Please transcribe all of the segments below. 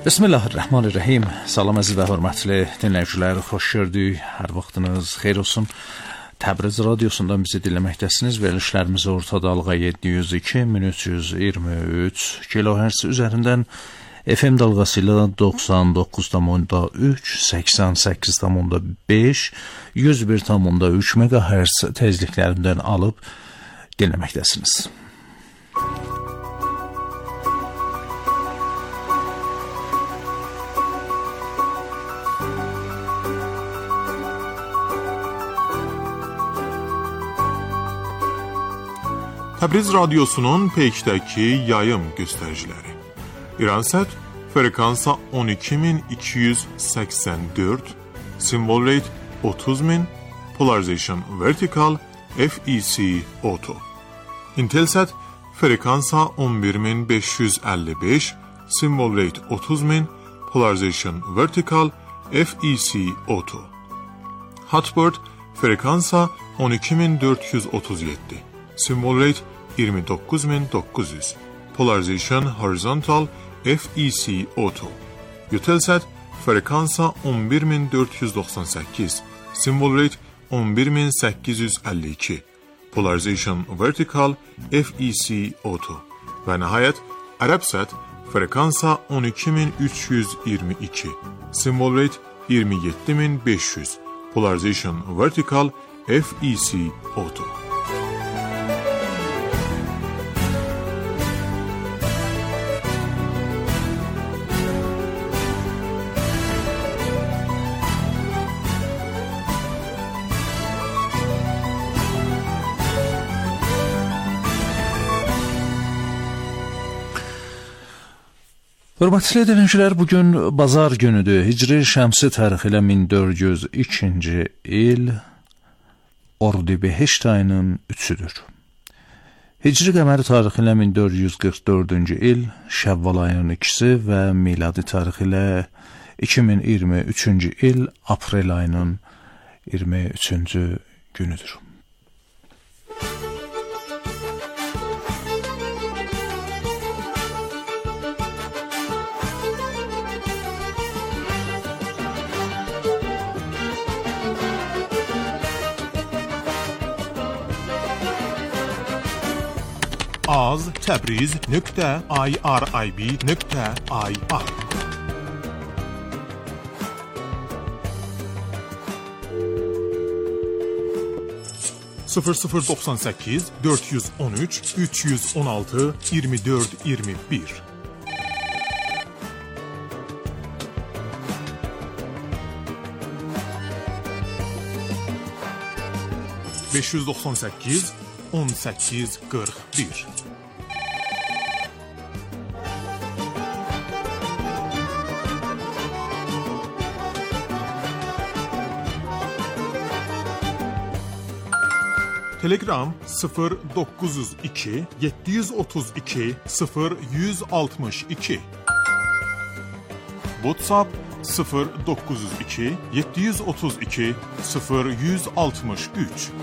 Bismillahirrahmanirrahim. Salam əziz və hörmətli dinləyicilər, xoş gördük. Hər vaxtınız xeyir olsun. Təbriz radiosundan bizi dinləməkdəsiniz. Verilişlərimiz orta dalğa 702-1323 kHz üzərindən FM dalğası ilə 99.3, 88.5, 101.3 MHz tezliklərindən alıb dinləməkdəsiniz. Təbriz Radyosu'nun peykdəki yayım göstəriciləri. İransat frekansa 12284, symbol rate 30000, polarization vertical, FEC auto. Intelsat frekansa 11555, symbol rate 30000, polarization vertical, FEC auto. Hotbird frekansa 12437, symbol rate 29900, polarization horizontal, FEC auto. Eutelsat frekansa 11498, symbol rate 11852, polarization vertical, FEC auto. Və nəhayət Arabsat frekansa 12322, symbol rate 27500, polarization vertical, FEC auto. Hörmətli dinləyicilər, bugün bazar günüdür. Hicri şəmsi tarixi ilə 1402-ci il Ordu-Behişt ayının 3-üdür. Hicri qəməri tarixi ilə 1444-cü il Şəvval ayının 2-si və miladi tarixi ilə 2023-cü il Aprel ayının 23-cü günüdür. az.tabriz.irib.ir 0098 413 316 24 21 598 18 41 Telegram 0902 732 0162 WhatsApp 0902 732 0163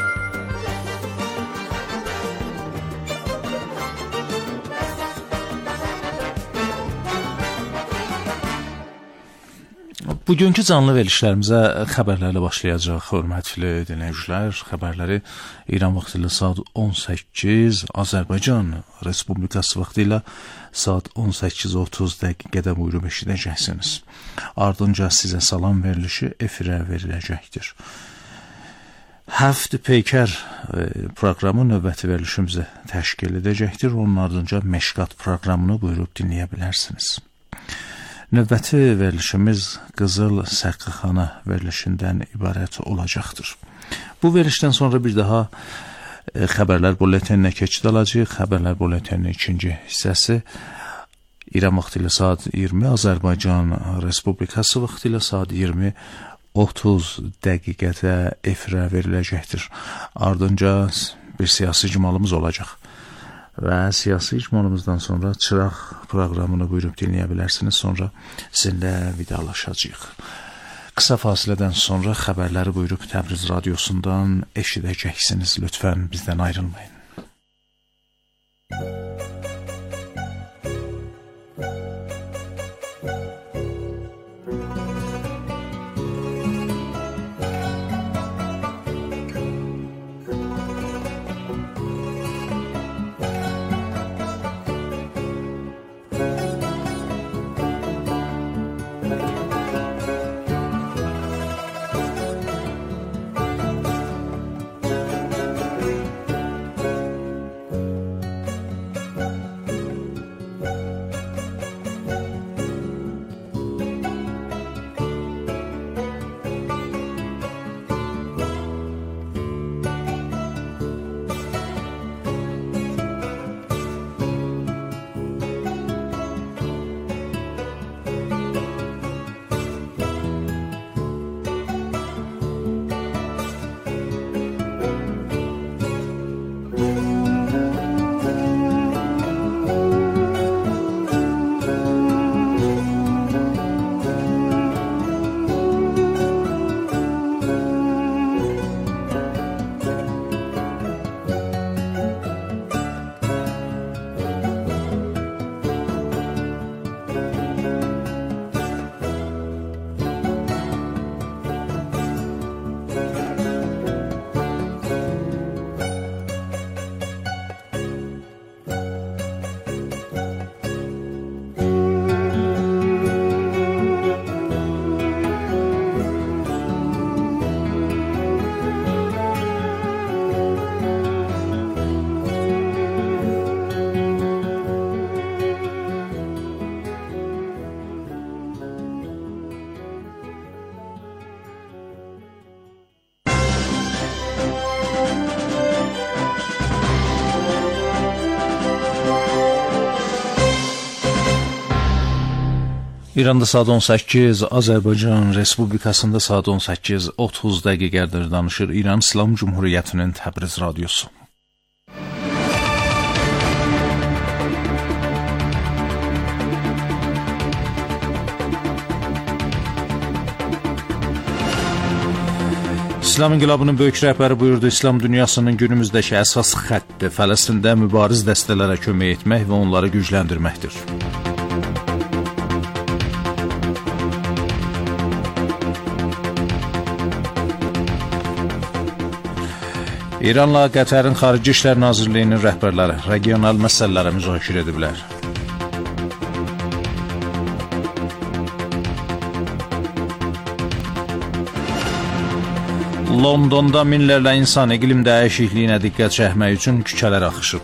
Bugünkü canlı verilişlərimizə xəbərlərlə başlayacaq, hörmətli dinləyicilər. Xəbərləri İran vaxtı ilə saat 18, Azərbaycan Respublikası vaxtı ilə saat 18:30 dəqiqədə buyurub eşidəcəksiniz. Ardınca sizə salam verilişi efirə veriləcəkdir. Həft Peykər proqramı növbəti verilişimizə təşkil edəcəkdir. Onun ardınca Məşqat proqramını buyurub dinləyə bilərsiniz. Növbəti verilişimiz Qızıl Səqqıxana verilişindən ibarət olacaqdır. Bu verilişdən sonra bir daha xəbərlər bulleteninə keçid alacaq. Xəbərlər bulleteninin ikinci hissəsi İran vaxtı ilə saat 20, Azərbaycan Respublikası vaxtı ilə saat 20:30 dəqiqədə efirə veriləcəkdir. Ardınca bir siyasi icmalımız olacaq. Və siyasi icmalımızdan sonra Çıraq proqramını buyurub dinləyə bilərsiniz. Sonra sizinlə vidalaşacağıq. Qısa fasilədən sonra xəbərləri buyurub Təbriz Radiosundan eşidəcəksiniz. Lütfən bizdən ayrılmayın. İranda saat 18, Azərbaycan Respublikasında saat 18:30 dəqiqədir. Danışır İran İslam Cumhuriyyətinin Təbriz radiosu. İslam İnqilabının böyük rəhbəri buyurdu, İslam dünyasının günümüzdəki əsas xətti Fələstində mübariz dəstələrə kömək etmək və onları gücləndirməkdir. İranla Qətərin Xarici İşlər Nazirliyinin rəhbərləri regional məsələləri müzakirə ediblər. Londonda minlərlə insan iqlim dəyişikliyinə diqqət çəkmək üçün küçələrə axışıb.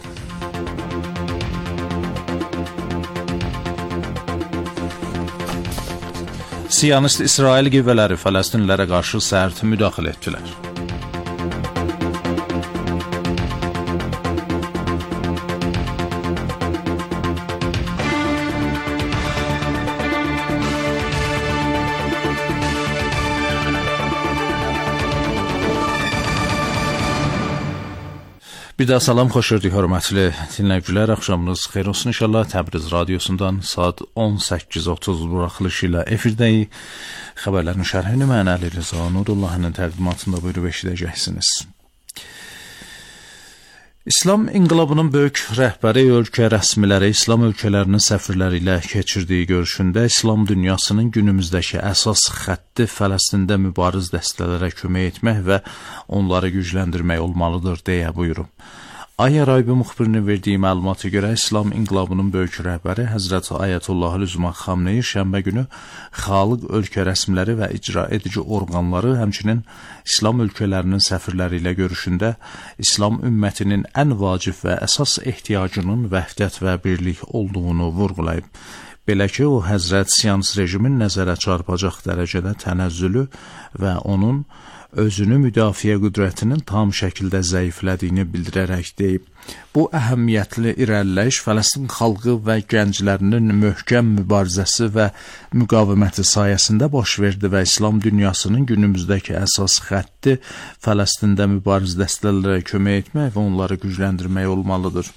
Siyonist İsrail qüvvələri Fələstinlilərə qarşı sərt müdaxilə etdilər. Bir daha salam, xoş gördük hörmətli dinləyicilər. Axşamınız xeyir olsun inşallah. Təbriz radiosundan saat 18:30 buraxılışı ilə efirdəyik. Xəbərlərin şərhini mən Əli Rza Nurullahın təqdimatında buyurub eşidəcəksiniz. İslam İnqilabının böyük rəhbəri ölkə rəsmiləri İslam ölkələrinin səfirləri ilə keçirdiyi görüşündə İslam dünyasının günümüzdəki əsas xətti Fələstində mübariz dəstələrə kömək etmək və onları gücləndirmək olmalıdır deyə buyurub. Ay Əraybi müxbirinin verdiyi məlumata görə İslam İnqilabının böyük rəhbəri Həzrət Ayətullah Üzma Xamneyi şənbə günü xalq ölkə rəsmiləri və icra edici orqanları, həmçinin İslam ölkələrinin səfirləri ilə görüşündə İslam ümmətinin ən vacib və əsas ehtiyacının vəhdət və birlik olduğunu vurğulayıb. Belə ki, o Həzrət Siyonist rejimin nəzərə çarpacaq dərəcədə tənəzzülü və onun özünü müdafiə qüdrətinin tam şəkildə zəiflədiyini bildirərək deyib. Bu əhəmiyyətli irəliləyiş Fələstin xalqı və gənclərinin möhkəm mübarizəsi və müqaviməti sayəsində baş verdi və İslam dünyasının günümüzdəki əsas xətti Fələstində mübariz dəstələrə kömək etmək və onları gücləndirmək olmalıdır.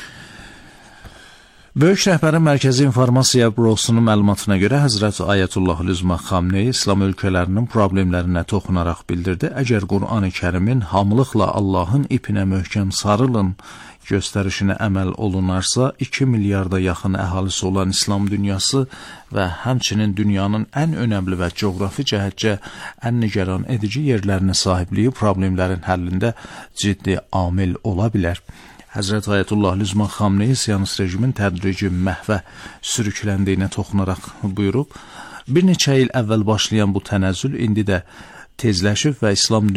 Böyük rəhbərin Mərkəzi İnformasiya Bürosunun məlumatına görə Həzrət Ayətullah Üzma Xamneyi İslam ölkələrinin problemlərinə toxunaraq bildirdi. Əgər Qur'an-ı Kərimin hamılıqla Allahın ipinə möhkəm sarılın göstərişinə əməl olunarsa, 2 milyarda yaxın əhalisi olan İslam dünyası və həmçinin dünyanın ən önəmli və coğrafi cəhətcə ən nigaran edici yerlərinə sahibliyi problemlərin həllində ciddi amil ola bilər. Həzrət Ayətullah Üzma Xamneyi Siyonist rejimin tədrici məhvə sürükləndiyinə toxunaraq buyurub, bir neçə il əvvəl başlayan bu tənəzzül indi də tezləşib və İslam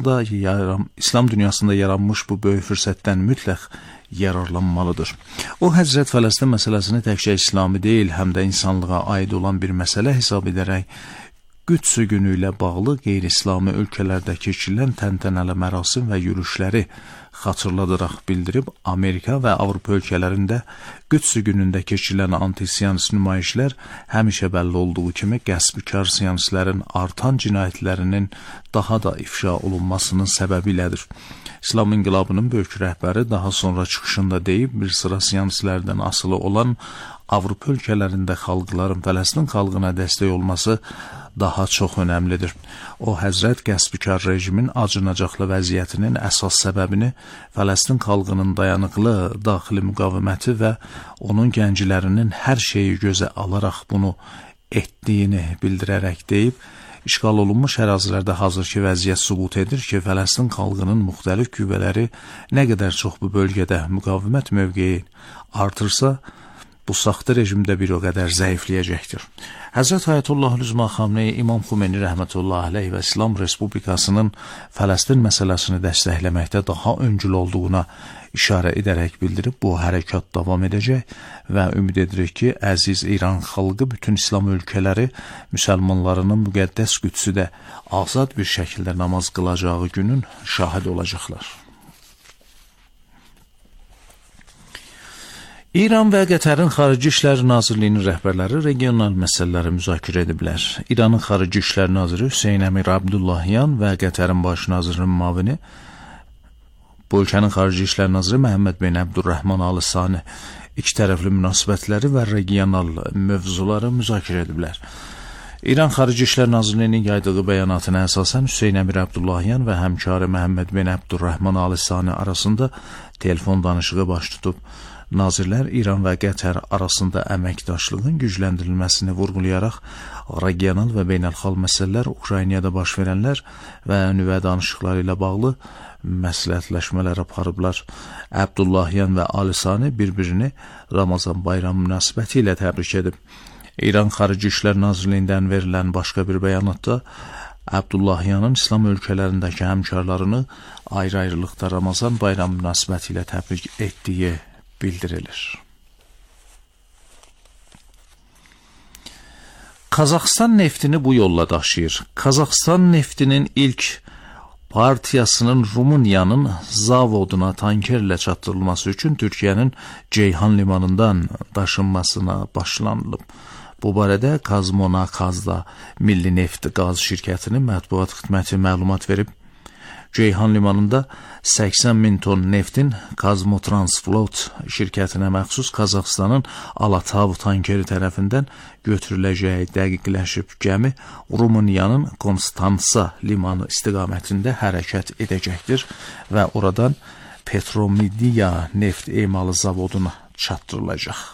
dünyasında yaranmış bu böyük fürsətdən mütləq yararlanmalıdır. O, Həzrət Fələstin məsələsini təkcə İslami deyil, həm də insanlığa aid olan bir məsələ hesab edərək, Qüds günü ilə bağlı qeyri-İslami ölkələrdə keçirilən təntənəli mərasim və yürüşləri xatırladaraq bildirib, Amerika və Avropa ölkələrində Qüds günündə keçirilən anti-siyonist nümayişlər həmişə bəlli olduğu kimi qəsbkar siyonistlərin artan cinayətlərinin daha da ifşa olunmasının səbəbi ilədir. İslam İnqilabının böyük rəhbəri daha sonra çıxışında deyib, bir sıra siyonistlərdən asılı olan Avropa ölkələrində xalqların Fələstin xalqına dəstək olması daha çox önəmlidir. O, Həzrət qəsbkar rejimin acınacaqlı vəziyyətinin əsas səbəbini Fələstin xalqının dayanıqlı daxili müqaviməti və onun gənclərinin hər şeyi gözə alaraq bunu etdiyini bildirərək deyib, işğal olunmuş ərazilərdə hazırki vəziyyət sübut edir ki, Fələstin xalqının müxtəlif qüvvələri nə qədər çox bu bölgədə müqavimət mövqeyi artırsa, bu saxta rejimdə bir o qədər zəifləyəcəkdir. Həzrət Ayətullah Üzma Xamneyi İmam Xumeyni rəhmətullah əleyh və İslam Respublikasının Fələstin məsələsini dəstəkləməkdə daha öncül olduğuna işarə edərək bildirib, bu hərəkat davam edəcək və ümid edirik ki, əziz İran xalqı bütün İslam ölkələri müsəlmanlarının müqəddəs Qüdsüdə azad bir şəkildə namaz qılacağı günün şahid olacaqlar. İran və Qətərin Xarici İşlər Nazirliyinin rəhbərləri regional məsələləri müzakirə ediblər. İranın Xarici İşlər Naziri Hüseyn Əmir Abdullahyan və Qətərin baş nazirinin müavini, bu ölkənin Xarici İşlər Naziri Məhəmməd bin Əbdurrahman Al Sani iki tərəfli münasibətləri və regional mövzuları müzakirə ediblər. İran Xarici İşlər Nazirliyinin yaydığı bəyanatına əsasən Hüseyn Əmir Abdullahyan və həmkarı Məhəmməd bin Əbdurrahman Al Sani arasında telefon danışığı baş tutub. Nazirlər İran və Qətər arasında əməkdaşlığın gücləndirilməsini vurğulayaraq regional və beynəlxalq məsələlər, Ukraynada baş verənlər və nüvə danışıqları ilə bağlı məsləhətləşmələr aparıblar. Abdullahyan və Ali Sani bir-birini Ramazan bayramı münasibəti ilə təbrik edib. İran Xarici İşlər Nazirliyindən verilən başqa bir bəyanatda Abdullahyanın İslam ölkələrindəki həmkarlarını ayrı-ayrılıqda Ramazan bayramı münasibəti ilə təbrik etdiyi bildirilir. Qazaxıstan neftini bu yolla daşıyır. Qazaxıstan neftinin ilk partiyasının Rumıniyanın zavoduna tankerlə çatdırılması üçün Türkiyənin Ceyhan limanından daşınmasına başlanılıb. Bu barədə Kazmonakazda Milli Neft Qaz şirkətinin mətbuat xidməti məlumat verib. Ceyhan limanında 80 min ton neftin Kazmotransflot şirkətinə məxsus Qazaxıstanın Alatav tankeri tərəfindən götürüləcəyi dəqiqləşib. Gəmi Rumıniyanın Konstansa limanı istiqamətində hərəkət edəcəkdir və oradan Petromidiya neft emalı zavoduna çatdırılacaq.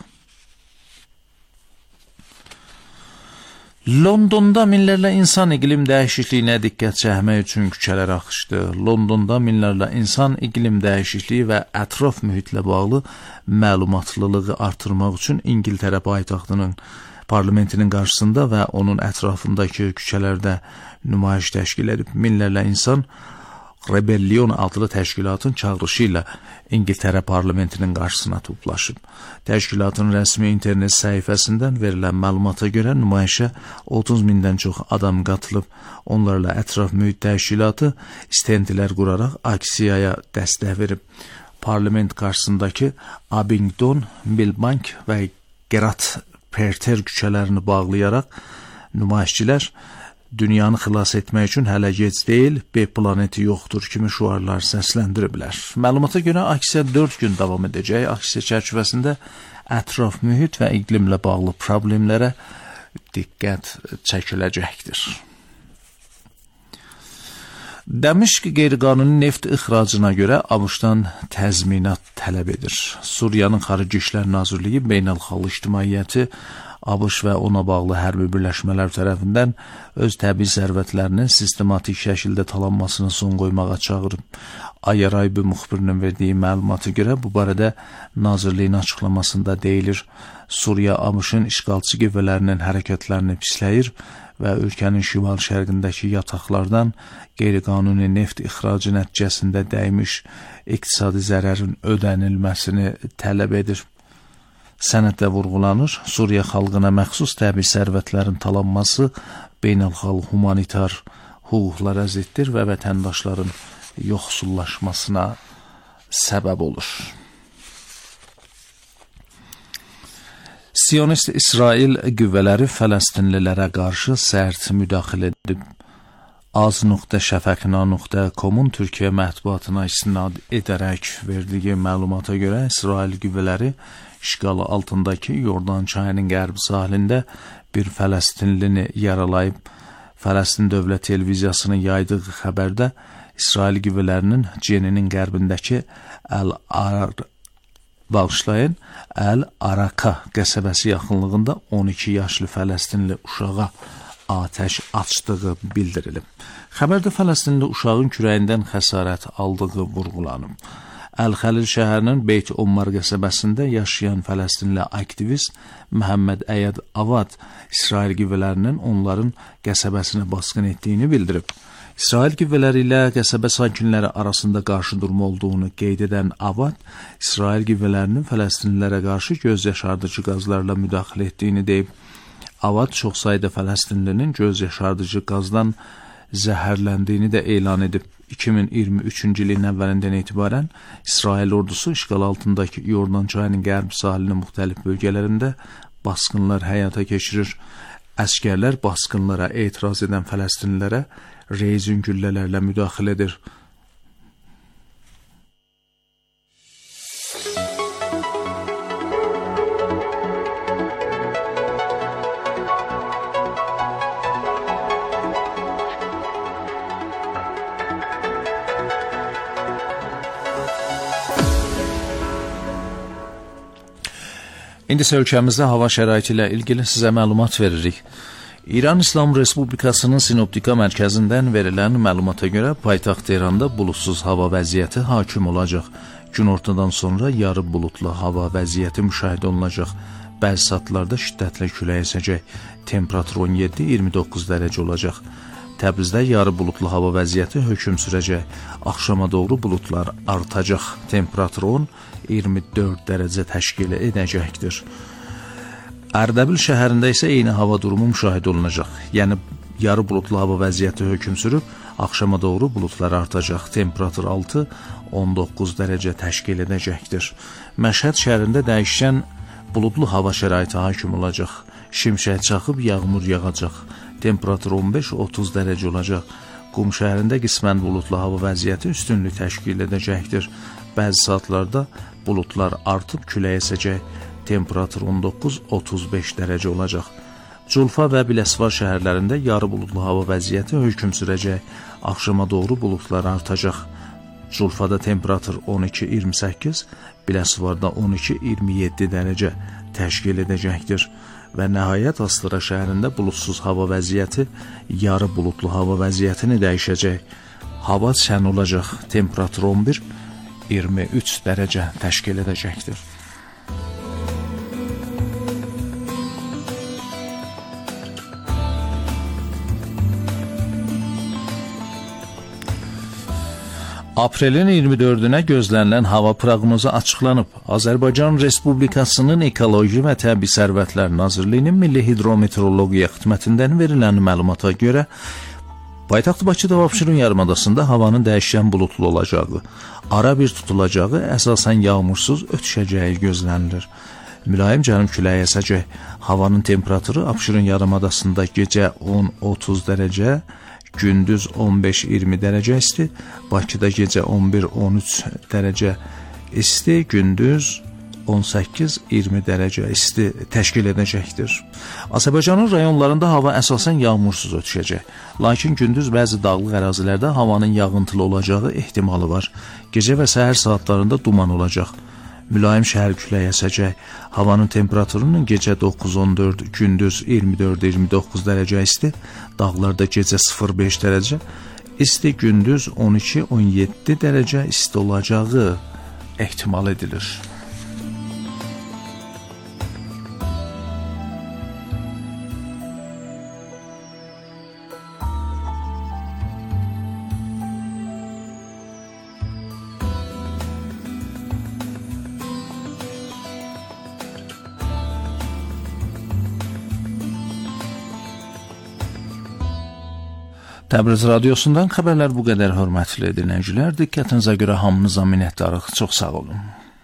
Londonda minlərlə insan iqlim dəyişikliyinə diqqət çəkmək üçün küçələrə axışdı. Londonda minlərlə insan iqlim dəyişikliyi və ətraf mühitlə bağlı məlumatlılığı artırmaq üçün İngiltərə paytaxtının parlamentinin qarşısında və onun ətrafındakı küçələrdə nümayiş təşkil edib. Minlərlə insan Rebellion adlı təşkilatın çağırışı ilə İngiltərə parlamentinin qarşısına toplaşıb. Təşkilatın rəsmi internet səhifəsindən verilən məlumata görə nümayişə 30 mindən çox adam qatılıb. Onlarla ətraf mühit təşkilatı stendlər quraraq aksiyaya dəstək verib. Parlament qarşısındakı Abingdon, Millbank və Gerat Perter küçələrini bağlayaraq nümayişçilər dünyanı xilas etmək üçün hələ gec deyil, B planeti yoxdur kimi şüarlar səsləndiriblər. Məlumata görə aksiya 4 gün davam edəcək. Aksiya çərçivəsində ətraf mühit və iqlimlə bağlı problemlərə diqqət çəkiləcəkdir. Dəmişq qeyri-qanuni neft ixracına görə ABŞ-dan təzminat tələb edir. Suriyanın Xarici İşlər Nazirliyi beynəlxalq ictimaiyyəti ABŞ və ona bağlı hərbi birləşmələr tərəfindən öz təbii sərvətlərinin sistematik şəkildə talanmasına son qoymağa çağırıb. Ayaraybi müxbirinin verdiyi məlumata görə bu barədə Nazirliyin açıqlamasında deyilir, Suriya ABŞ-ın işğalçı qüvvələrinin hərəkətlərini pisləyir və ölkənin şimal-şərqindəki yataqlardan qeyri-qanuni neft ixracı nəticəsində dəymiş iqtisadi zərərin ödənilməsini tələb edir. Sənəddə vurğulanır, Suriya xalqına məxsus təbii sərvətlərin talanması beynəlxalq humanitar hüquqlara ziddir və vətəndaşların yoxsullaşmasına səbəb olur. Siyonist İsrail qüvvələri Fələstinlilərə qarşı sərt müdaxilə edib. Az.şəfəqna.com-un Türkiyə mətbuatına istinad edərək verdiyi məlumata görə İsrail qüvvələri işğalı altındakı Yordan çayının qərb sahilində bir Fələstinlini yaralayıb. Fələstin Dövlət Televiziyasının yaydığı xəbərdə İsrail qüvvələrinin Cenin'in qərbindəki Əl-Araka qəsəbəsi yaxınlığında 12 yaşlı Fələstinli uşağa atəş açdığı bildirilib. Xəbərdə Fələstinli uşağın kürəyindən xəsarət aldığı vurğulanıb. Əl-Xəlil şəhərinin Beyt Ommar qəsəbəsində yaşayan Fələstinli aktivist Məhəmməd Əyad Avad İsrail qüvvələrinin onların qəsəbəsinə basqın etdiyini bildirib. İsrail qüvvələri ilə qəsəbə sakinləri arasında qarşıdurma olduğunu qeyd edən Avad, İsrail qüvvələrinin Fələstinlilərə qarşı göz yaşardıcı qazlarla müdaxilə etdiyini deyib. Avad çox sayda Fələstinlinin göz yaşardıcı qazdan zəhərləndiyini də elan edib. 2023-cü ilin əvvəlindən etibarən İsrail ordusu işğal altındakı Yordan çayının qərb sahilinin müxtəlif bölgələrində basqınlar həyata keçirir. Əskərlər basqınlara etiraz edən Fələstinlilərə rezin güllələrlə müdaxilə edir. İndi isə ölkəmizdə hava şəraiti ilə ilgili sizə məlumat veririk. İran İslam Respublikasının Sinoptika mərkəzindən verilən məlumata görə paytaxt Tehranda bulutsuz hava vəziyyəti hakim olacaq. Günortadan sonra yarı bulutlu hava vəziyyəti müşahidə olunacaq. Bəzi saatlarda şiddətli külək əsəcək. Temperatur 17-29 dərəcə olacaq. Təbrizdə yarı bulutlu hava vəziyyəti hökm sürəcək. Axşama doğru bulutlar artacaq. Temperatur 10-24 dərəcə təşkil edəcəkdir. Ərdəbil şəhərində isə eyni hava durumu müşahidə olunacaq. Yəni yarı bulutlu hava vəziyyəti hökm sürüb, axşama doğru bulutlar artacaq. Temperatur 6-19 dərəcə təşkil edəcəkdir. Məşhəd şəhərində dəyişən bulutlu hava şəraiti hakim olacaq. Şimşək çaxıb yağmur yağacaq. Temperatur 15-30 dərəcə olacaq. Qum şəhərində qismən bulutlu hava vəziyyəti üstünlük təşkil edəcəkdir. Bəzi saatlarda bulutlar artıb külək əsəcək. Temperatur 19-35 dərəcə olacaq. Culfa və Biləsuvar şəhərlərində yarı bulutlu hava vəziyyəti hökm sürəcək. Axşama doğru bulutlar artacaq. Culfada temperatur 12-28, Biləsuvarda 12-27 dərəcə təşkil edəcəkdir. Və nəhayət Astara şəhərində bulutsuz hava vəziyyəti yarı bulutlu hava vəziyyətini dəyişəcək. Hava sərin olacaq. Temperatur 11-23 dərəcə təşkil edəcəkdir. Aprelin 24-ünə gözlənilən hava proqnozu açıqlanıb. Azərbaycan Respublikasının Ekoloji və Təbii Sərvətlər Nazirliyinin Milli Hidrometeorologiya xidmətindən verilən məlumata görə paytaxt Bakıda və Abşeron yarımadasında havanın dəyişkən bulutlu olacağı, ara bir tutulacağı, əsasən yağmursuz ötüşəcəyi gözlənilir. Mülayim cənub küləyi əsəcək. Havanın temperaturu Abşeron yarımadasında gecə 10-30 dərəcə, gündüz 15-20 dərəcə isti, Bakıda gecə 11-13 dərəcə isti, gündüz 18-20 dərəcə isti təşkil edəcəkdir. Azərbaycanın rayonlarında hava əsasən yağmursuz ötüşəcək. Lakin gündüz bəzi dağlıq ərazilərdə havanın yağıntılı olacağı ehtimalı var. Gecə və səhər saatlarında duman olacaq. Mülayim şəhər küləyi əsəcək. Havanın temperaturunun gecə 9-14, gündüz 24-29 dərəcə isti, dağlarda gecə 0-5 dərəcə isti, gündüz 12-17 dərəcə isti olacağı ehtimal edilir. Təbriz radiosundan xəbərlər bu qədər, hörmətli dinləyicilər. Diqqətinizə görə hamınıza minnətdarıq. Çox sağ olun.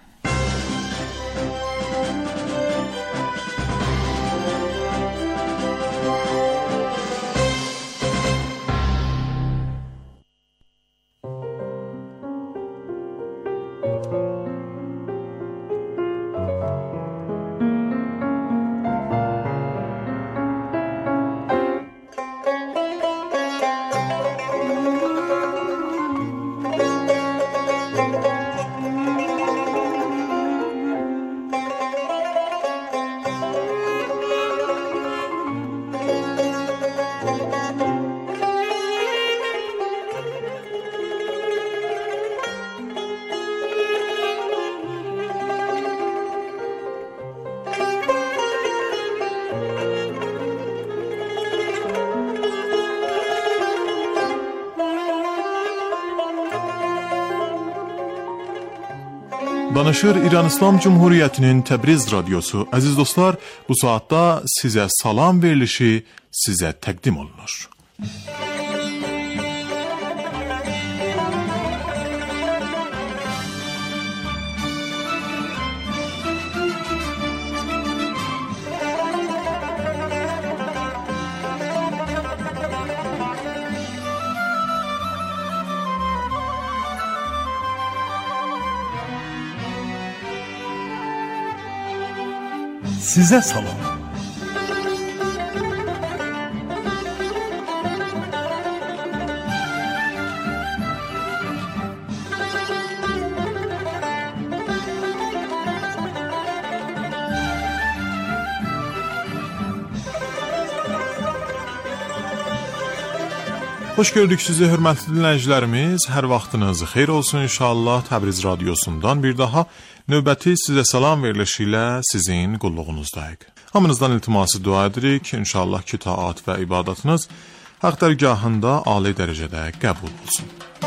Danışır İran İslam Cumhuriyyətinin Təbriz radiosu. Əziz dostlar, bu saatda sizə salam verilişi sizə təqdim olunur. sizə salam. Xoş gördük sizi hörmətli dinləyicilərimiz. Hər vaxtınız xeyir olsun inşallah. Təbriz radiosundan bir daha növbəti sizə salam verilişi ilə sizin qulluğunuzdayıq. Hamınızdan iltiması dua edirik. İnşallah ki taat və ibadətiniz haqq dərgahında ali dərəcədə qəbul olsun.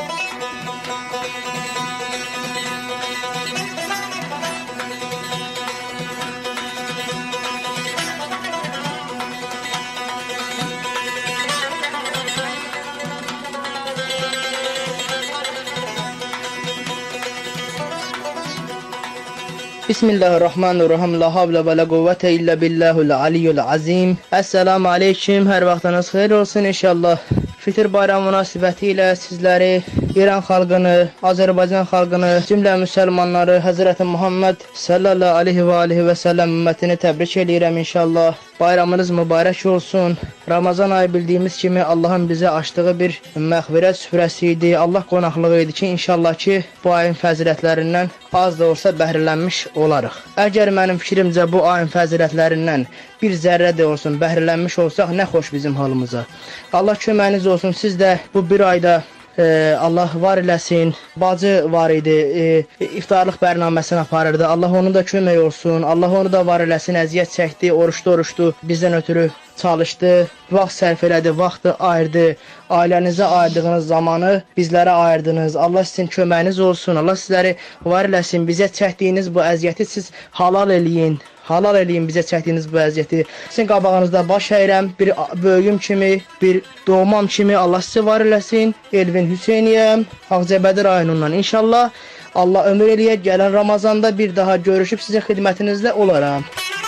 Bismillahirrahmanirrahim. La havle ve la kuvvete illa billahul aliyyul azim. Esselamu aleyküm. Hər vaxtınız xeyir olsun inşallah. Fitr bayramı münasibətilə sizləri, İran xalqını, Azərbaycan xalqını, cümlə müsəlmanları, Həzrəti Muhammed sallallahu aleyhi və səlləm ümmətini təbrik edirəm inşallah. Bayramınız mübarək olsun. Ramazan ayı bildiyimiz kimi Allahın bizə açdığı bir məğfirət süfrəsi idi. Allah qonaqlığı idi ki, inşallah ki, bu ayın fəzilətlərindən az da olsa bəhrələnmiş olarıq. Əgər mənim fikrimcə bu ayın fəzilətlərindən bir zərrə də olsun bəhrələnmiş olsaq, nə xoş bizim halımıza. Allah köməyiniz olsun. Siz də bu bir ayda Allah var eləsin. Bacı var idi, iftarlıq bərnaməsini aparırdı. Allah onu da kömək olsun. Allah onu da var eləsin. Əziyyət çəkdi, oruçdu. Bizdən ötürü çalışdı, vaxt sərf elədi, vaxtı ayırdı. Ailənizə ayırdığınız zamanı bizlərə ayırdınız. Allah sizin köməyiniz olsun. Allah sizləri var eləsin. Bizə çəkdiyiniz bu əziyyəti siz halal eləyin. Halal eləyin bizə çəkdiyiniz bu əziyyəti. Sizin qabağınızda baş əyirəm, bir böyüyüm kimi, bir doğmam kimi Allah sizi var eləsin. Elvin Hüseyniyəm, Ağcabədi rayonundan inşallah. Allah ömür eləyə, gələn Ramazanda bir daha görüşüb sizin xidmətinizdə olaram.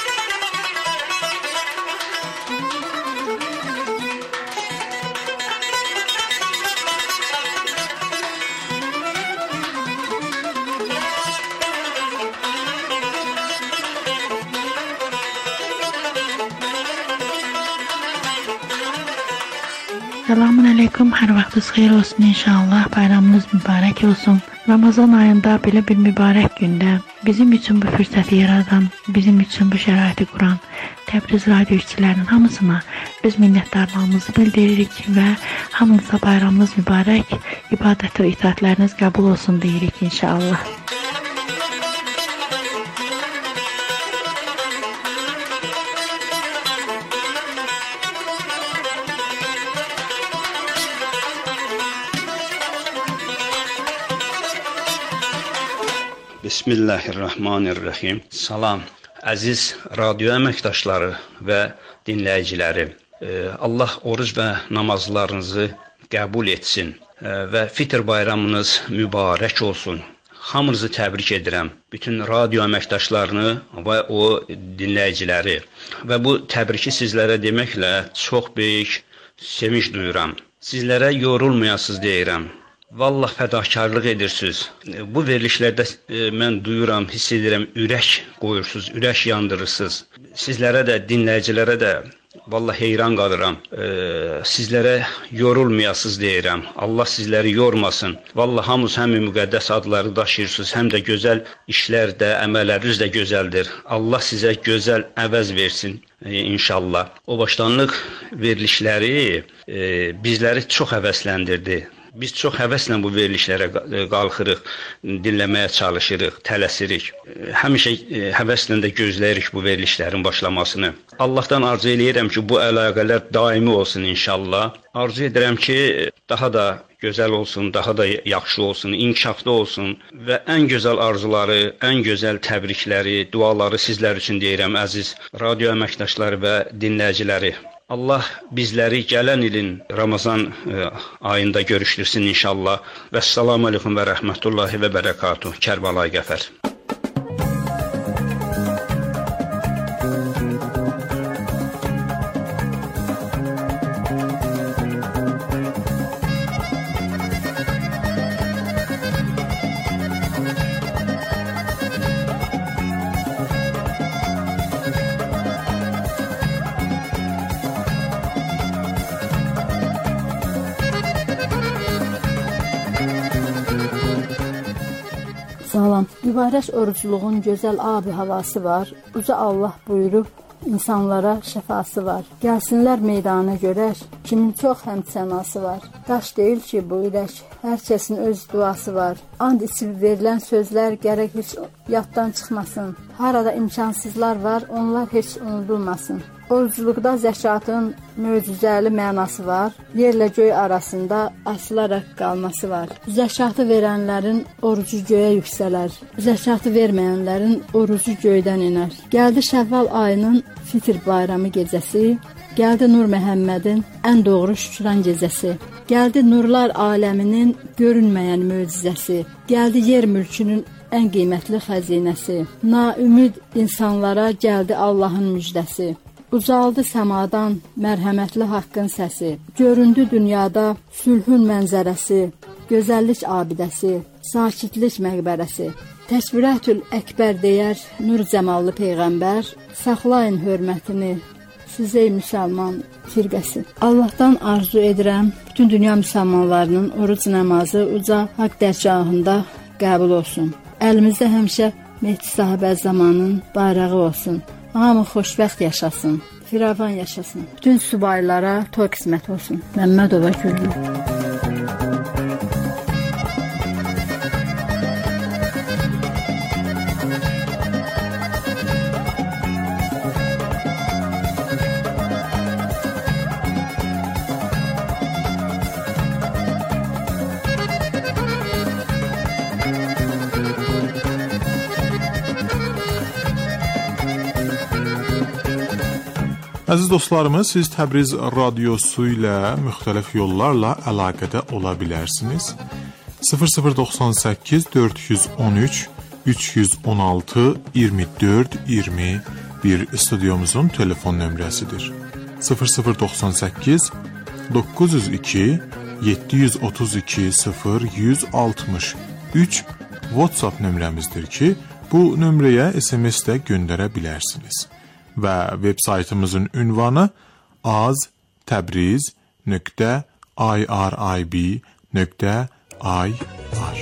Selamun aleyküm, hər vaxtınız xeyir olsun inşallah, bayramınız mübarək olsun. Ramazan ayında belə bir mübarək gündə bizim üçün bu fürsəti yaradan, bizim üçün bu şəraiti quran Təbriz radio işçilərinin hamısına öz minnətdarlığımızı bildiririk və hamınıza bayramınız mübarək, ibadət və itaatləriniz qəbul olsun deyirik inşallah. Bismillahirrahmanirrahim. Salam, əziz radio əməkdaşları və dinləyiciləri. Allah oruc və namazlarınızı qəbul etsin və Fitr bayramınız mübarək olsun. Hamınızı təbrik edirəm. Bütün radio əməkdaşlarını və o dinləyiciləri. Və bu təbriki sizlərə deməklə çox böyük sevinç duyuram. Sizlərə yorulmayasınız deyirəm. Vallah fədakarlıq edirsiniz. Bu verilişlərdə mən duyuram, hiss edirəm, ürək qoyursunuz, ürək yandırırsınız. Sizlərə də, dinləyicilərə də vallah heyran qalıram. Sizlərə yorulmayasınız deyirəm. Allah sizləri yormasın. Vallah hamınız həm müqəddəs adları daşıyırsınız, həm də gözəl işlər də, əməlləriniz də gözəldir. Allah sizə gözəl əvəz versin inşallah. O başlanlıq verilişləri bizləri çox həvəsləndirdi. Biz çox həvəslə bu verilişlərə qalxırıq, dinləməyə çalışırıq, tələsirik. Həmişə həvəslə də gözləyirik bu verilişlərin başlamasını. Allahdan arzu eləyirəm ki, bu əlaqələr daimi olsun inşallah. Arzu edirəm ki, daha da gözəl olsun, daha da yaxşı olsun, inkişaflı olsun və ən gözəl arzuları, ən gözəl təbrikləri, duaları sizlər üçün deyirəm, əziz radio əməkdaşları və dinləyiciləri. Allah bizləri gələn ilin Ramazan ayında görüşdürsün inşallah. Vəssalamu aleykum və rəhmətullahi və bərəkatuhu. Kərbəlayi Qəfər. Salam. Mübarək orucluğun gözəl abi havası var. Uca Allah buyurub insanlara şəfası var. Gəlsinlər meydana görək, kimin çox həmsənası var. Daş deyil ki bu ürək, hər kəsin öz duası var. And içib verilən sözlər gərək heç yaddan çıxmasın. Harada imkansızlar var, onlar heç unudulmasın. Orucluqda zəkatın möcüzəli mənası var. Yerlə göy arasında asılaraq qalması var. Zəkatı verənlərin orucu göyə yüksələr. Zəkatı verməyənlərin orucu göydən iner. Gəldi Şəvval ayının Fitr bayramı gecəsi. Gəldi Nur Məhəmmədin ən doğru şükran gecəsi. Gəldi nurlar aləminin görünməyən möcüzəsi. Gəldi yer mülkünün ən qiymətli xəzinəsi. Naümid insanlara gəldi Allahın müjdəsi. Ucaldı səmadan mərhəmətli haqqın səsi. Göründü dünyada sülhün mənzərəsi, gözəllik abidəsi, sakitlik məqbərəsi. Təsvirətül əkbər deyər nur cəmallı peyğəmbər, saxlayın hörmətini siz ey müsəlman firqəsi. Allahdan arzu edirəm bütün dünya müsəlmanlarının oruc namazı uca haqq dərgahında qəbul olsun. Əlimizdə həmişə Mehdi Sahibə zamanın bayrağı olsun. Hamı xoşbəxt yaşasın, firavan yaşasın. Bütün subaylara toy qismət olsun. Məmmədova Güllü. Əziz dostlarımız, siz Təbriz radiosu ilə müxtəlif yollarla əlaqədə ola bilərsiniz. 0098 413 316 24 21 stüdyomuzun telefon nömrəsidir. 0098 902 732 0163 WhatsApp nömrəmizdir ki, bu nömrəyə SMS də göndərə bilərsiniz. Və web saytımızın ünvanı aztabriz.irib.ir.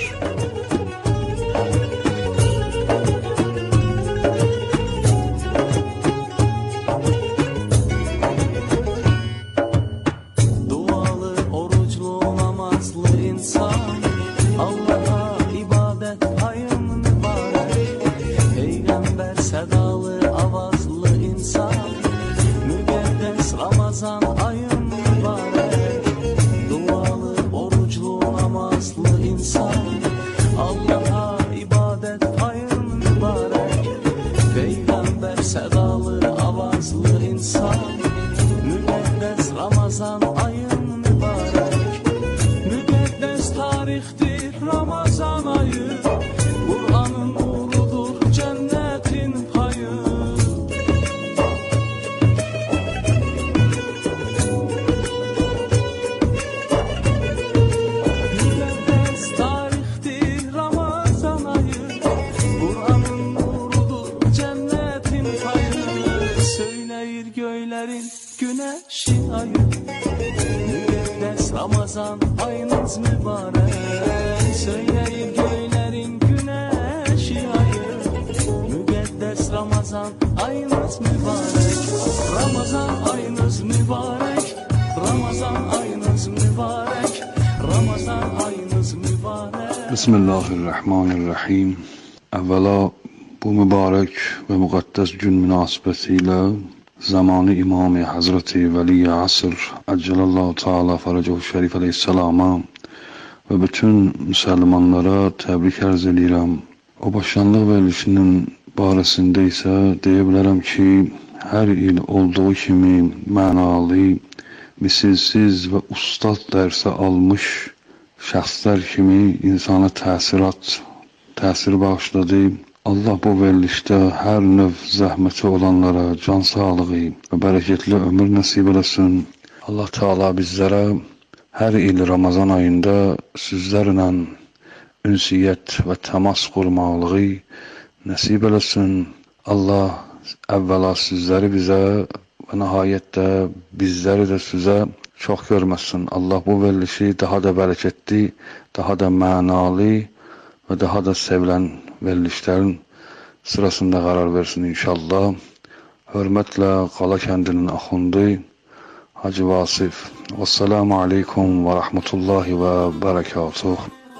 Dualı, oruclu, namazlı insan, Allah'a ibadet ayın mübarek, Peygamber sedalı avazlı insan, müqəddəs Ramazan ayın mübarek. Dualı, oruclu, namazlı insan, Allah'a ibadet ayın mübarek, Peygamber sedalı avazlı insan, müqəddəs Ramazan ayın mübarek. Müqəddəs tarixdir Ramazan ayı, Kur'an'ın nurudur cennetin payı. Müqəddəs tarixdir Ramazan ayı, Kur'an'ın nurudur cennetin payı. Söyleyir göylerin güneşi ayı, müqəddəs Ramazan ayınız mübarek. Söyleyir göylerin güneşi ayı, müqəddəs Ramazan ayınız mübarek. Ramazan ayınız mübarek, Ramazan ayınız mübarek, Ramazan ayınız mübarek. Bismillahirrahmanirrahim. Əvvəla bu mübarək və müqəddəs gün münasibətilə zamanı İmam-ı Hazreti Vəli-i Asr Əcəlallahu Teala Fərəcəhu Şərif əleyhissalama və bütün müsəlmanlara təbrik ərz edirəm. O başlanlıq verilişinin barəsində isə deyə bilərəm ki, hər il olduğu kimi mənalı, misilsiz və ustad dərsə almış şəxslər kimi insana təsir bağışladı. Allah bu verilişdə hər növ zəhməti olanlara can sağlığı və bərəkətli ömür nəsib eləsin. Allah Teala bizlərə hər il Ramazan ayında sizlərlə ünsiyyət və təmas qurmalığı nəsib eləsin. Allah əvvəla sizləri bizə və nəhayət də bizləri də sizə çox görməsin. Allah bu verilişi daha da bərəkətli, daha da mənalı və ve daha da sevilen verilişlerin sırasında karar versin inşallah. Hürmetle Qala kəndinin axundu Hacı Vasif. Vesselamu aleykum ve rahmetullahi ve berekatuh.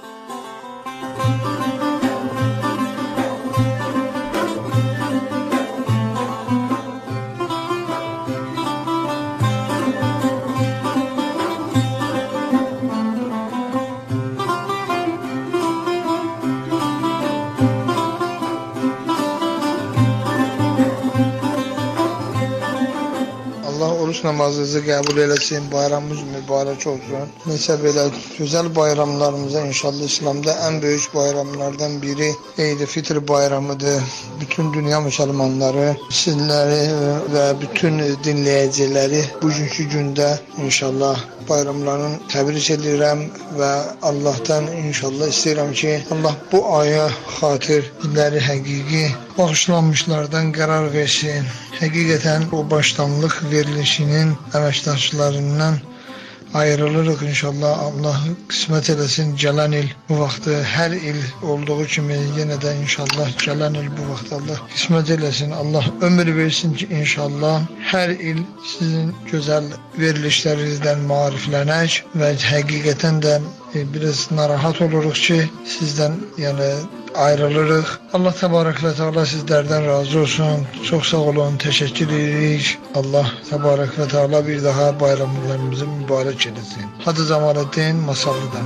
Namazınızı qəbul eləsin, bayramımız mübarək olsun. Neçə belə gözəl bayramlarımıza inşallah İslamda ən böyük bayramlardan biri Eid-i Fitr bayramıdır. Bütün dünya müsəlmanları, sizləri və bütün dinləyiciləri bugünkü gündə inşallah bayramlarını təbrik edirəm və Allahdan inşallah istəyirəm ki, Allah bu aya xatir illəri həqiqi bağışlanmışlardan qərar versin. Həqiqətən o başdanlıq verilişinin əməkdaşlarından ayrılırıq inşallah. Allah qismət eləsin gələn il bu vaxtı hər il olduğu kimi yenə də inşallah gələn il bu vaxtı Allah qismət eləsin. Allah ömür versin ki inşallah hər il sizin gözəl verilişlərinizdən maariflənək və həqiqətən də biraz narahat oluruq ki sizdən yəni ayrılırıq. Allah təbarək və təala sizlərdən razı olsun. Çox sağ olun, təşəkkür edirik. Allah təbarək və təala bir daha bayramlarımızı mübarək etsin. Hacı Camaləddin Masallıdan.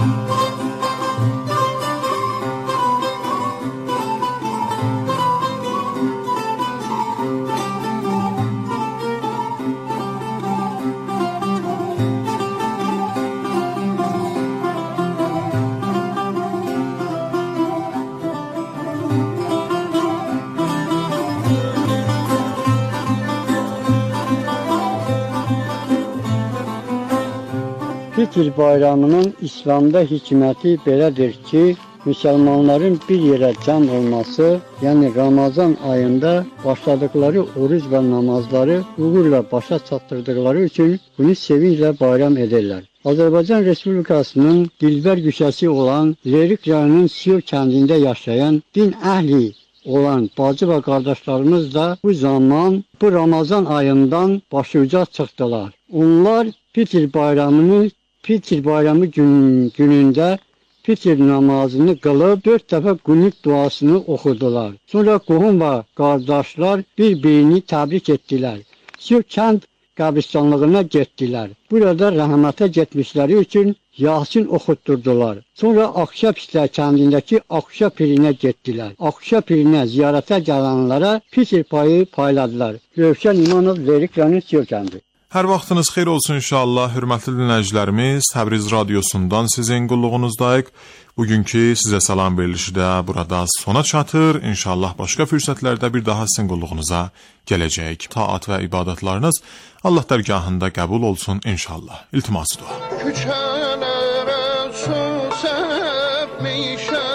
Fitr bayramının İslamda hikməti belədir ki, müsəlmanların bir yerə cəm olması, yəni Ramazan ayında başladıkları oruc və namazları uğurla başa çatdırdıkları üçün bunu sevinclə bayram edirlər. Azərbaycan Respublikasının Dilbər küçəsi olan Lerik rayonunun Siyo kəndində yaşayan din əhli olan bacı və qardaşlarımız da bu zaman bu Ramazan ayından başuca çıxdılar. Onlar Fitr bayramı günündə Fitr namazını qılıb 4 dəfə qunut duasını oxudular. Sonra qohum və qardaşlar bir-birini təbrik etdilər. Siyo kənd qəbristanlığına getdilər. Burada rəhmətə getmişləri üçün Yasin oxutdurdular. Sonra Akşapistə kəndindəki Akşa pirinə getdilər. Akşa pirinə ziyarətə gələnlərə Fitr payı payladılar. Rövşən İmanov, Lerik rayonu Siyo kəndi. Hər vaxtınız xeyir olsun inşallah, hörmətli dinləyicilərimiz. Təbriz radiosundan sizin qulluğunuzdayıq. Bugünkü sizə salam verilişi də burada sona çatır. İnşallah başqa fürsətlərdə bir daha sizin qulluğunuza gələcək. Taat və ibadətləriniz Allah dərgahında qəbul olsun inşallah. İltiması dua. Küçələrə su səpmişəm,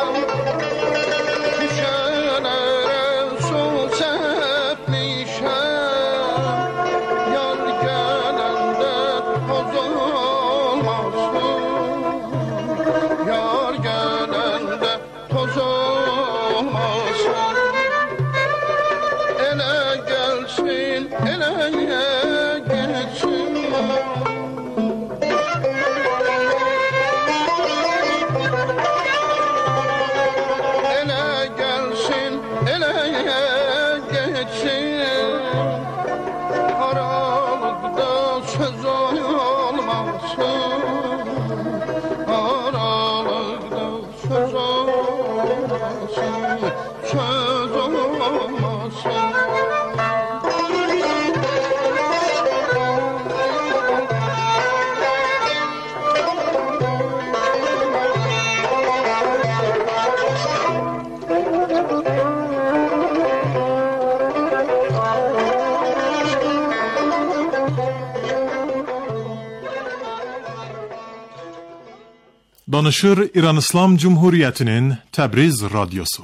Danışır İran İslam Cumhuriyetinin Təbriz Radyosu.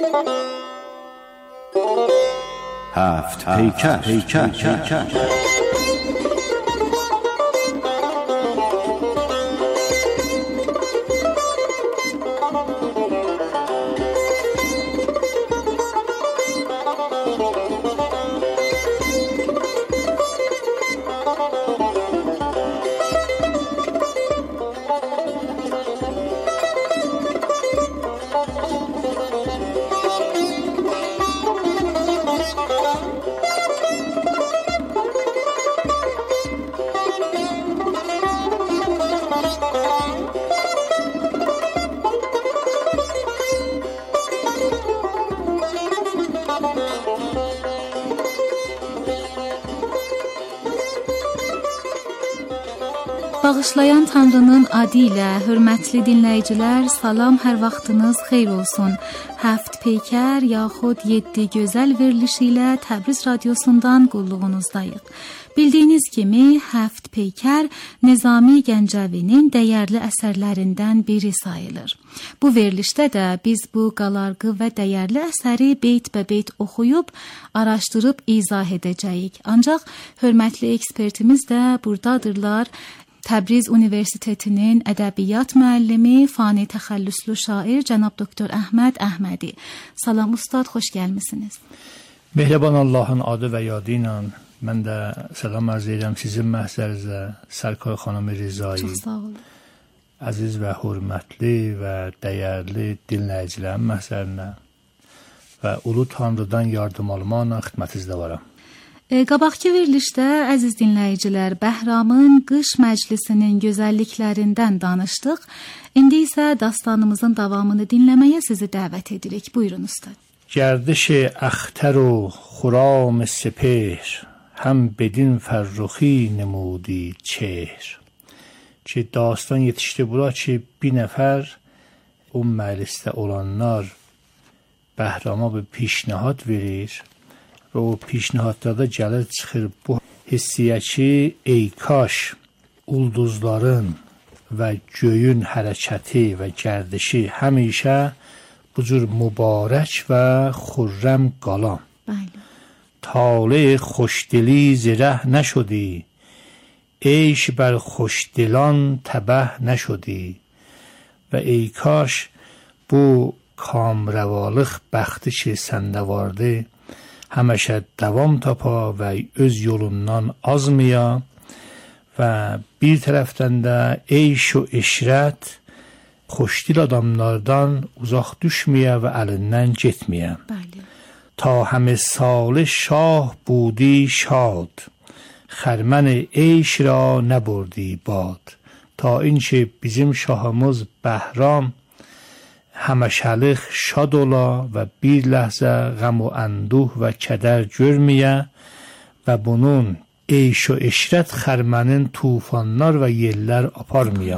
هفت پیکر. Bağışlayan Tanrının adı ilə hörmətli dinləyicilər, salam, hər vaxtınız xeyir olsun. Həft Peykər yaxud 7 gözəl verilişi ilə Təbriz radiosundan qulluğunuzdayıq. Bildiyiniz kimi Həft Peykər Nizami Gəncəvinin dəyərli əsərlərindən biri sayılır. Bu verilişdə də biz bu qalarğı və dəyərli əsəri beyt-bə-beyt oxuyub, araşdırıb izah edəcəyik. Ancaq hörmətli ekspertimiz də buradadırlar. Təbriz Universitetinin ədəbiyyat müəllimi, fani təxəllüslü şair cənab doktor Əhməd Əhmədi. Salam ustad, xoş gəlmisiniz. Mehriban Allahın adı və yadı ilə mən də salam arz edirəm sizin məhzərinizə, Sərkar xanım Rizai. Çox sağ olun. Əziz və hörmətli və dəyərli dinləyicilərin məhzərinə və Ulu Tanrıdan yardım almaqla xidmətinizdə varam. Qabaqki verilişdə, əziz dinləyicilər, Bəhramın qış məclisinin gözəlliklərindən danışdıq. İndi isə dastanımızın davamını dinləməyə sizi dəvət edirik. Buyurun ustad. گردش اختر و خرام سپهر هم بدین فرخی نمودی چهر. Ki dastan yetişdi bura ki bir nəfər o məclisdə olanlar Bəhrama bir pişnihad verir və o pişnihadlarda gəlir çıxır bu hissiyə ki ey kaş ulduzların və göyün hərəkəti və gərdişi həmişə bu cür mübarək və xürrəm qalam. طالع خوشدلی زره نشدی عیش بر خوشدلان تبه نشدی و ای کاش bu kamrəvalıq bəxti ki səndə vardı həmişə davam tapa və öz yolundan azmaya və bir tərəfdən də eyş و eşrət xoşdil adamlardan uzaq düşməyə və əlindən getməyə. تا همه سال شاه بودی شاد خرمن عیش را نبردی باد. تا اینکه bizim şahımız Bəhram həmişəlik şad ola və bir ləhzə qəm و anduh və kədər görməyə və bunun eyş و eşrət xərmənin tufanlar və yellər aparmaya.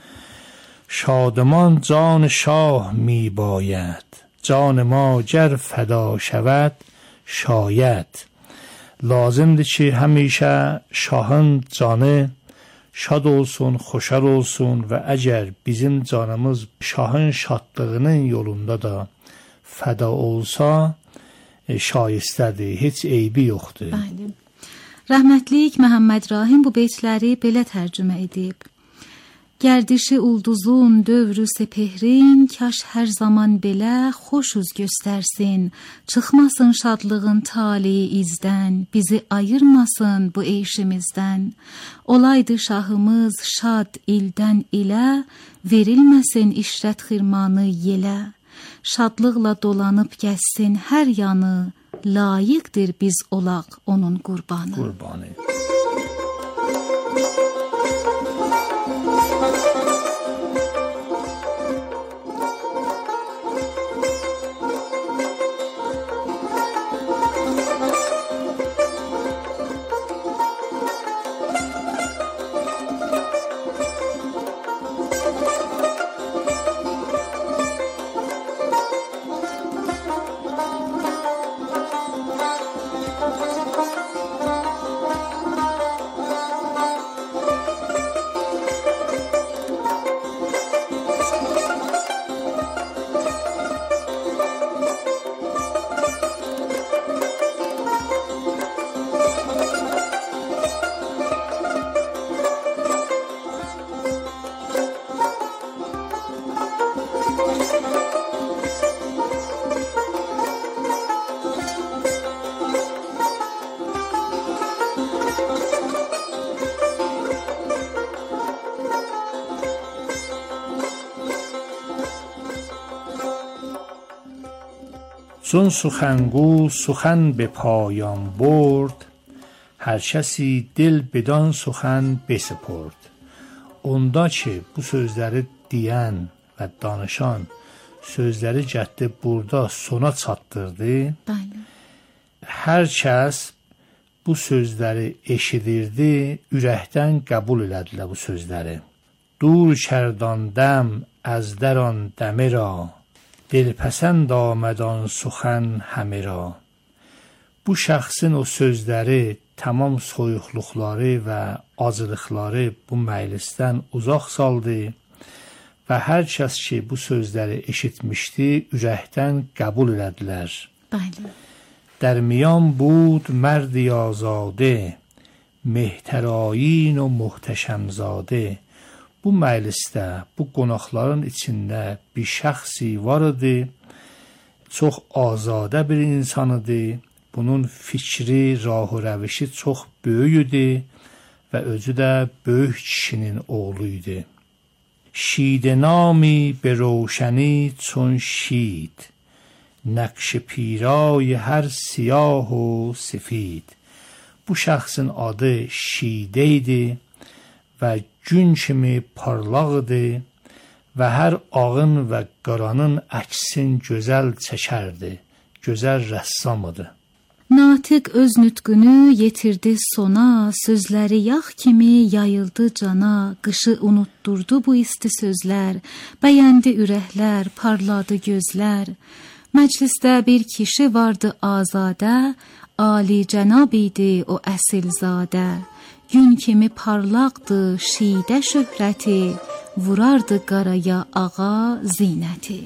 شادمان جان شاه می باید جان ما گر فدا شود شاید. Lazımdır ki həmişə şahın canı şad olsun, xoşal olsun və əgər bizim canımız şahın şadlığının yolunda da fəda olsa şayistədir, heç eybi yoxdur. Bəli. Rəhmətlik Məhəmməd Rahim bu beytləri belə tərcümə edib. Gərdişi ulduzun dövrü sepehrin kaş hər zaman belə xoş üz göstərsin. Çıxmasın şadlığın taliyi izdən, bizi ayırmasın bu eyşimizdən. Olaydı şahımız şad ildən ilə, verilməsin işrət xirmanı yelə. Şadlıqla dolanıb gəzsin hər yanı, layiqdir biz olaq onun qurbanı. Qurbanı. زون سخنگو سخن به پایان برد، هر کسی dil بدان سخن بسپرد. Onda ki bu sözləri deyən və danışan sözləri cəhdi burada sona çatdırdı. Bəli. Hər kəs bu sözləri eşidirdi, ürəkdən qəbul elədilər bu sözləri. Dur kərdan dəm az dəran dəmi را، دلپسند آمد آن سخن همه را. Bu şəxsin o sözləri tamam soyuqluqları və acılıqları bu məclisdən uzaq saldı və hər kəs ki bu sözləri eşitmişdi, ürəkdən qəbul elədilər. Bəli. در میان بود مردی آزاده، مهتراین و محتشم زاده. Bu məclisdə, bu qonaqların içində bir şəxsi var idi, çox azadə bir insan idi. Bunun fikri, rah و rəvişi çox böyük idi və özü də böyük kişinin oğlu idi. شید نامی به روشنی چون شید، نقش پیرای هر سیاه و سفید. Bu şəxsin adı Şidə idi və gün kimi parlaq idi və hər ağın və qaranın əksin gözəl çəkərdi. Gözəl rəssam idi. Natiq öz nütqünü yetirdi sona, sözləri yağ kimi yayıldı cana, qışı unutturdu bu isti sözlər, bəyəndi ürəklər, parladı gözlər. Məclisdə bir kişi vardı azadə, Ali cənab idi o əsilzadə. Gün kimi parlaqdı şidə şöhrəti, vurardı qaraya ağa zinəti.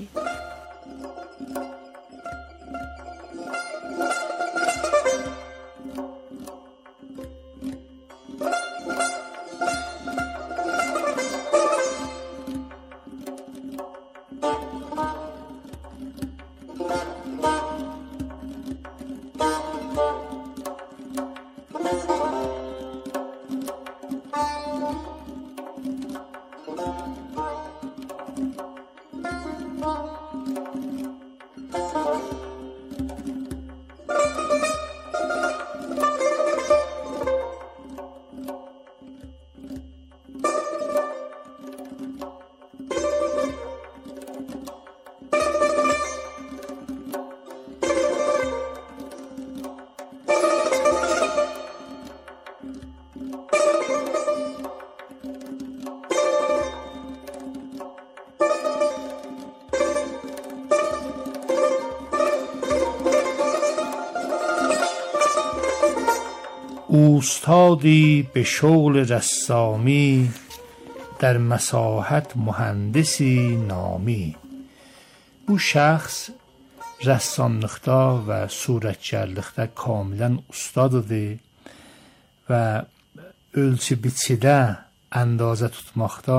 اوستادی به شغل رسامی، در مساحت مهندسی نامی. Bu şəxs rəssamlıqda və surətgərlikdə kamilən ustad idi və ölçü biçidə, əndazə tutmaqda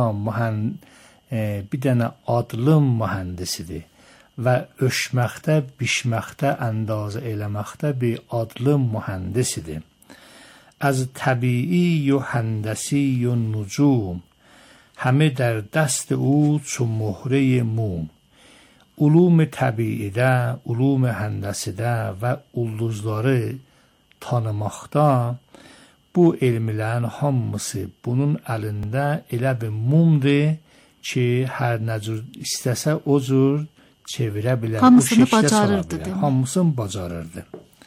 bir dənə adlım mühəndis idi və ölçməkdə, biçməkdə, əndazə eləməkdə bir adlım mühəndis idi. از طبیعی و هندسی و نجوم، همه در دست او چو مهره موم. علوم طبیعیdə, علوم həndəsidə və ulduzları tanımaqda bu elmlərin hamısı bunun əlində elə bir mumdur ki, hər nə cür istəsə o cür çevirə bilər. Hamısını bacarırdı. Hamısını bacarırdı.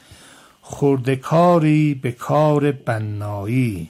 خردکاری به کار بنایی،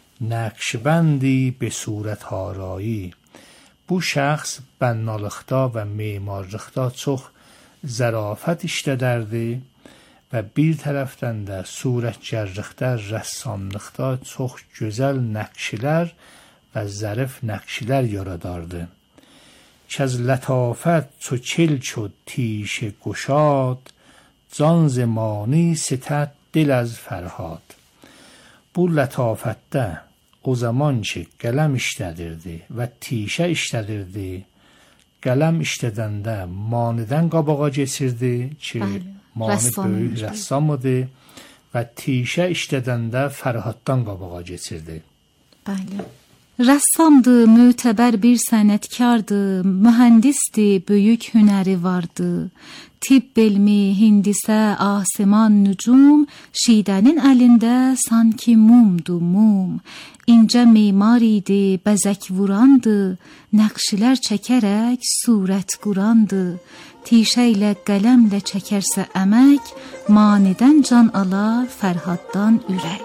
نقشبندی به صورت آرایی. Bu şəxs bənnalıqda və memarlıqda çox zərafət işlədərdi və bir tərəfdən də surətgərlikdə, rəssamlıqda çox gözəl nəqşlər və zərif nəqşlər yaradardı. kəz لطافت چو چل شد تیشه گشاد، جان ز مانی ستد دل از فرهاد. Bu lətafətdə o zaman ki qələm işlədirdi və tişə işlədirdi, qələm işlədəndə manidən qabağa keçirdi ki, mani böyük rəssam idi və tişə işlədəndə Fərhaddan qabağa keçirdi. Bəli. Rəssamdı, mötəbər bir sənətkardı, mühəndisdi, böyük hünəri vardı. Tibb elmi, hindisə, asiman, nücum, şidənin əlində sanki mumdu, mum. İncə memar idi, bəzək vurandı, nəqşilər çəkərək surət qurandı. Tişə ilə qələmlə çəkərsə əmək, manidən can alar Fərhaddan ürək.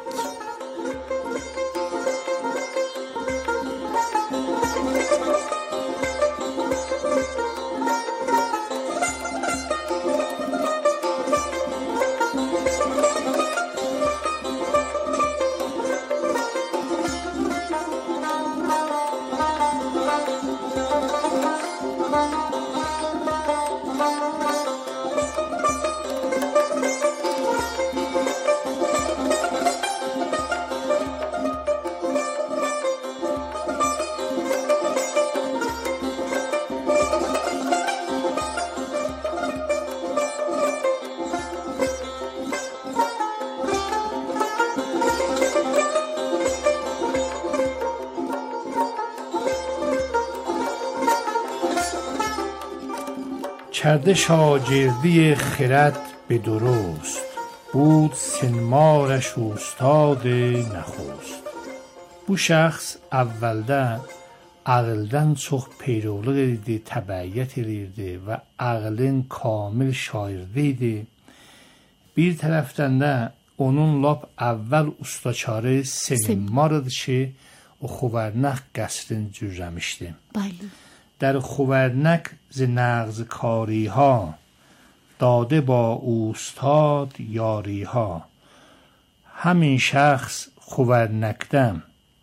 کرده شاگردی خرد به درست، بود سنمارش استاد نخست. Bu şəxs əvvəldə ağıldan çox peyrolluq edirdi, təbəyyət edirdi və ağılın kamil şairdi idi. Bir tərəfdən də onun lap əvvəl ustaçarı Senmarıdır ki, o Xovərnaq qəsrini cürrəmişdi. Bəli. در خوورنک ز نغز کاری ها داده با اوستاد یاری ها. همین şəxs Xovərnəkdə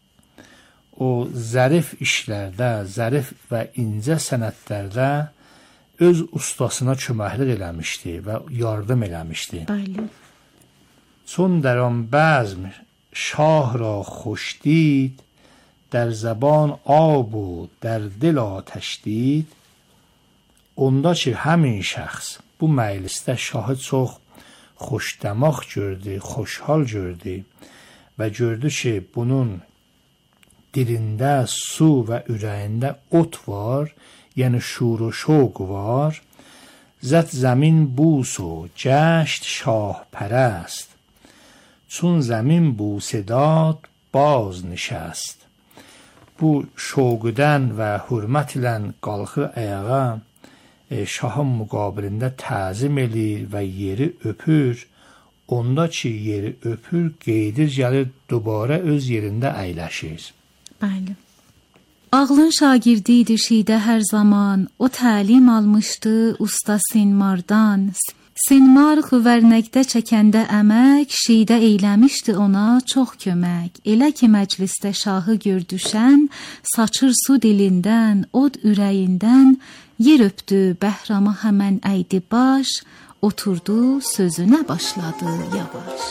o zərif işlərdə, zərif və incə sənətlərdə öz ustasına köməklik eləmişdi və yardım eləmişdi. Bəli. چون در آن بزم شاه را خوش دید، در زبان آب و در دل آتش دید. Onda ki, həmin şəxs bu məclisdə şahı çox xoşdəmaq gördü, xoşhal gördü və gördü ki, bunun dilində su və ürəyində ot var, yəni şur و şوق var. زد زمین بوس و گشت شاه پرست، چون زمین بوسه داد باز نشست. Bu şoqdan və hörmətlə qalxır ayağa, şahın müqabilində təzim edir və yeri öpür. Onda ki, yeri öpür, qeydir gəlir, dubara öz yerində əyləşir. Bəli. Ağlın şagirdi idi Şidə hər zaman, o təlim almışdı usta Sinmardan. Sinmar Xovərnəkdə çəkəndə əmək, Şidə eyləmişdi ona çox kömək. Elə ki məclisdə şahı gördüşən, saçır su dilindən, od ürəyindən, yer öpdü Bəhrama həmən əydi baş, oturdu sözünə başladı yavaş.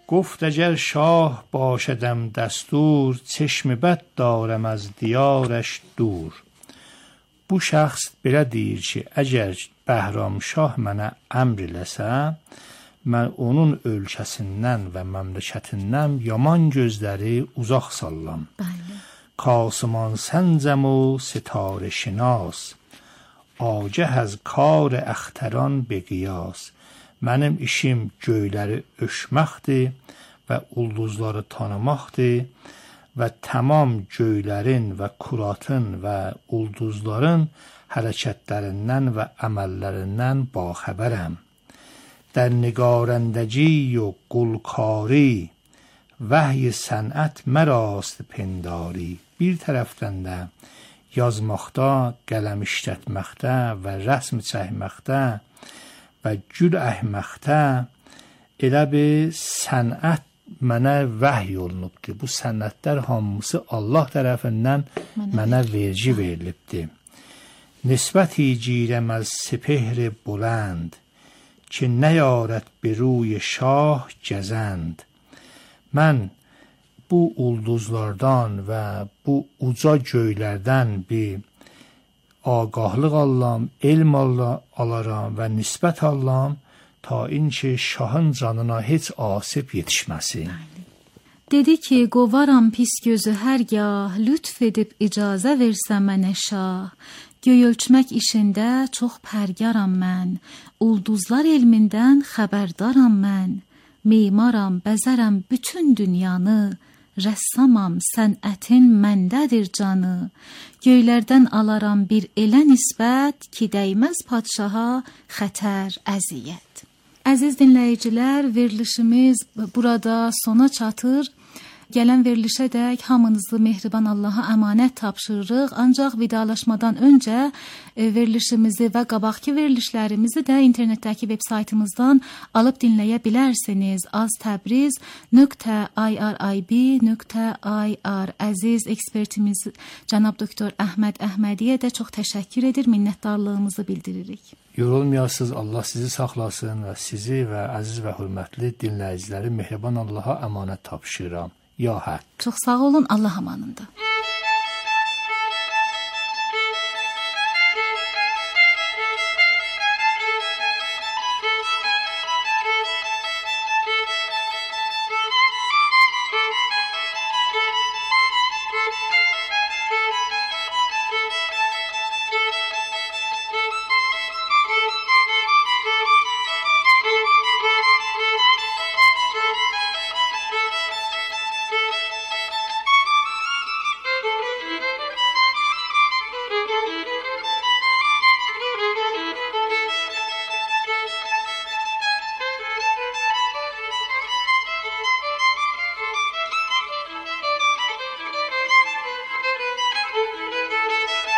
گفت اگر شاه باشدم دستور، چشم بد دارم از دیارش دور. Bu şəxs belə deyir ki, əgər Bəhramşah mənə əmr eləsə, mən onun ölkəsindən və məmləkətindən yaman gözləri uzaq sallam. Kasıman səncəm o sitarə şinas, agah az kar əxtəran be qiyas. Mənim işim göyləri ölçməkdir və ulduzları tanımaqdır və tamam göylərin və kuratın və ulduzların hərəkətlərindən və əməllərindən baxəbərəm. در نگارندگی و قلکاری وحی sənət mərast pindari. Bir tərəfdən də yazmaqda, qələm işlətməkdə və rəsm çəkməkdə və gül əhməkdə elə bir sənət mənə vəhy olunubdur. Bu sənətlər hamısı Allah tərəfindən mənə vergi verilibdir. Nisbəti girəm az sepehri bulənd ki nəyarət bir ruy şah gəzənd. Mən bu ulduzlardan və bu uca göylərdən bir ağahlıq alam, elm alaram və nisbət alam ta inki şahın canına heç asib yetişməsin. Dedi ki, qovaram pis gözü hərgah, lütf edib icazə versə mənə şah. Göy ölçmək işində çox pərgaram mən, ulduzlar elmindən xəbərdaram mən. Mimaram, bəzərəm bütün dünyanı, rəssamam, sənətin məndədir canı. Göylərdən alaram bir elə nisbət ki, dəyməz padşaha xətər, əziyyət. Əziz dinləyicilər, verilişimiz burada sona çatır. Gələn verilişədək hamınızı mehriban Allaha əmanət tapşırırıq. Ancaq vidalaşmadan öncə verilişimizi və qabaqki verilişlərimizi də internetdəki veb saytımızdan alıb dinləyə bilərsiniz. aztabriz.irib.ir. Əziz ekspertimiz cənab doktor Əhməd Əhmədiyə də çox təşəkkür edir, minnətdarlığımızı bildiririk. Yorulmayasınız, Allah sizi saxlasın və sizi və əziz və hörmətli dinləyiciləri mehriban Allaha əmanət tapşırıram. Ya Hak. Çox sağ olun, Allah amanında.